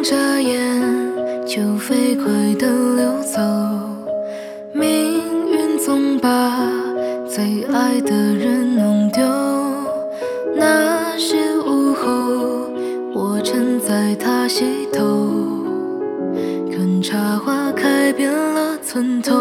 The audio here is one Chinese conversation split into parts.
眨眼就飞快地溜走，命运总把最爱的人弄丢。那些午后，我站在他溪头，看茶花开遍了村头。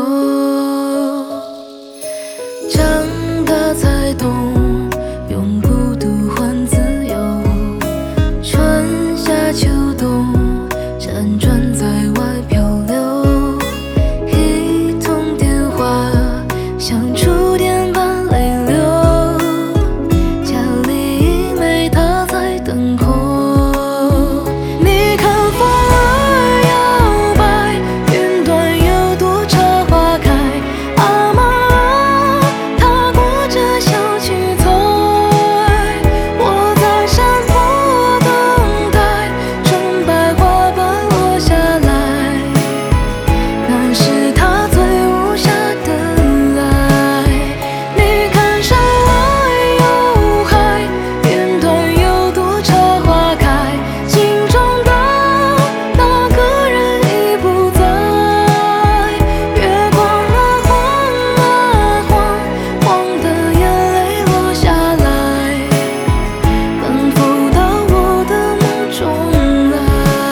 长大才懂，用孤独换自由。春夏秋冬，辗转在外漂流。一通电话，像触电般泪流。家里已没他在等候。你看风儿摇摆，云端有朵茶花开。阿妈啊，踏过这小区走。我在山坡等待，纯白花瓣落下来，那是他最无暇的爱。你看山外有海，云端有朵茶花开，心中的那个人已不在。月光啊晃啊晃，晃的眼泪落下来，能否到我的梦中来？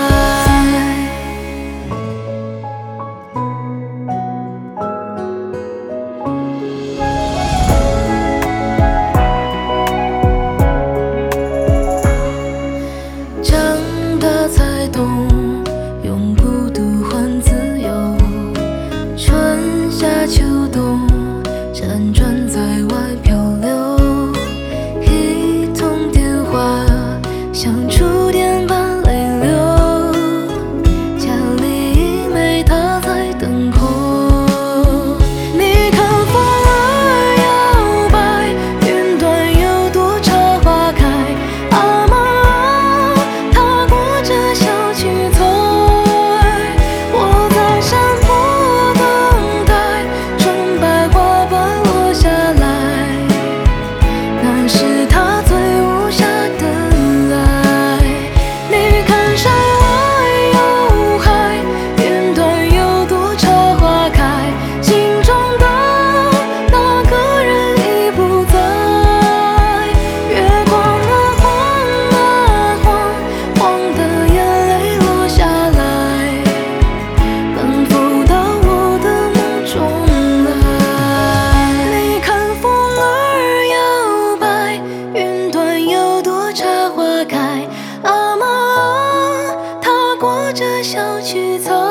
长大才懂，用孤独换自由。春夏秋冬，辗转在外漂流。一通电话，像触电般泪流。家里已没他在等候。你看风儿摇摆，云端有朵茶花开。阿妈啊，踏过这小区走。我在山坡等待，纯白花瓣落下来，那是他最无暇的爱。你看山外有海，云端有朵茶花开，心中的那个人已不在。月光啊晃啊晃，晃的眼泪落下来，能否到我的梦中来？你看风儿摇摆，云端有朵茶花开。阿妈啊，踏过这小区走。